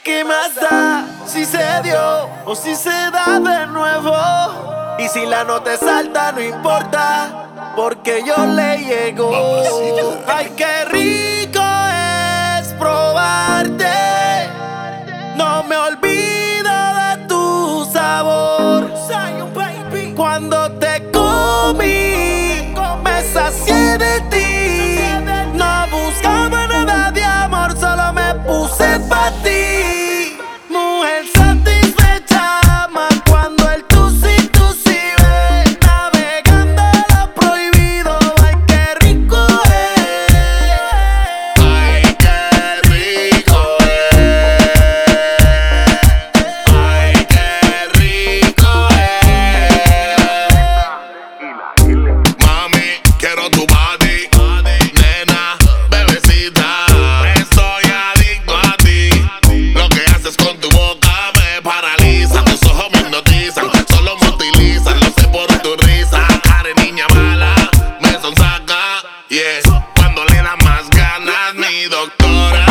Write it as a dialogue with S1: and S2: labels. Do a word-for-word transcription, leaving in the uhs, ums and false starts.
S1: ¿Qué más da si se dio o si se da de nuevo? Y si la nota es alta no importa, porque yo le llego. Ay, qué rico es probarte. No me olvido de tu sabor. Cuando te comí, me sacié de ti. No buscaba nada de amor, solo me puse pa' ti. Mujer satisfecha, más cuando el tusi tusi ve. Navegando lo prohibido, ay qué rico es.
S2: Ay, qué rico es. Ay, qué rico es. Mami, quiero tu body. Nena, bebecita, estoy adicto a ti. Lo que haces con tu boca me paraliza. Tus ojos me hipnotizan, solo me utilizan. Lo sé por tu risa. Are niña mala, me sonsaca. Yeah, cuando le da más ganas, mi doctora.